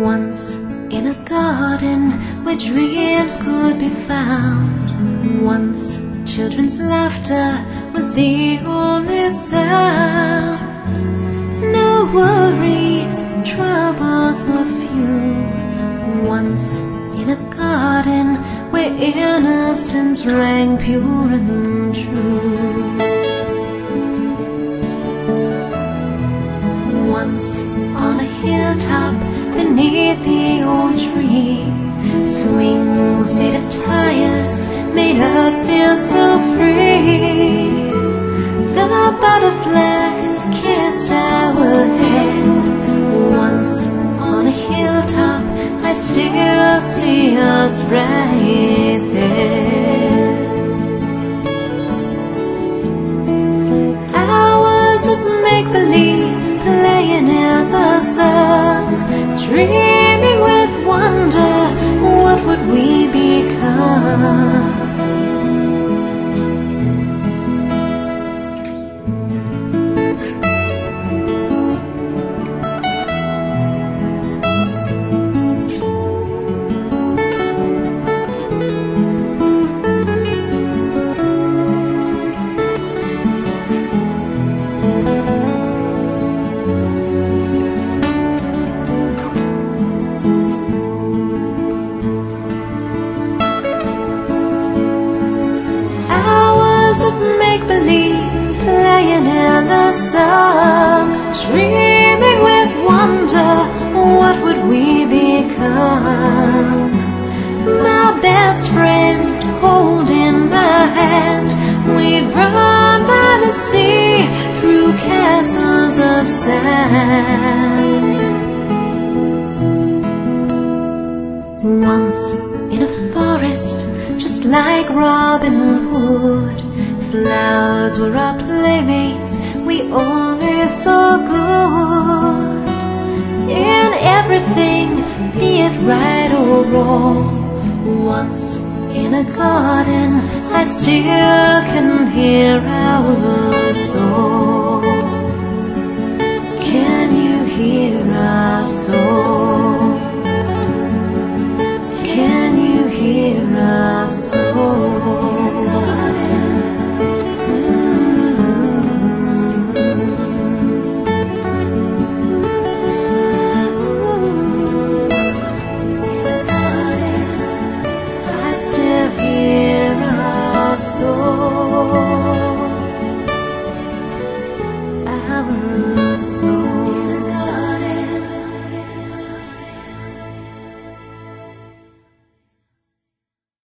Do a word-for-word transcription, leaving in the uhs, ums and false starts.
Once in a garden where dreams could be found. Once children's laughter was the only sound. No worries, troubles were few. Once in a garden where innocence rang pure and true. Once on a hilltop beneath the old tree, swings made of tires made us feel so free. The butterflies kissed our head. Once on a hilltop, I still see us right there. Hours of make-believe playing in the sun, dreaming with wonder, what would we become? Make-believe playing in the sun, dreaming with wonder, what would we become? My best friend holding my hand, we'd run by the sea through castles of sand. Once in a forest, just like Robin Hood, flowers were our playmates, we only saw good in everything, be it right or wrong. Once in a garden, I still can hear our song.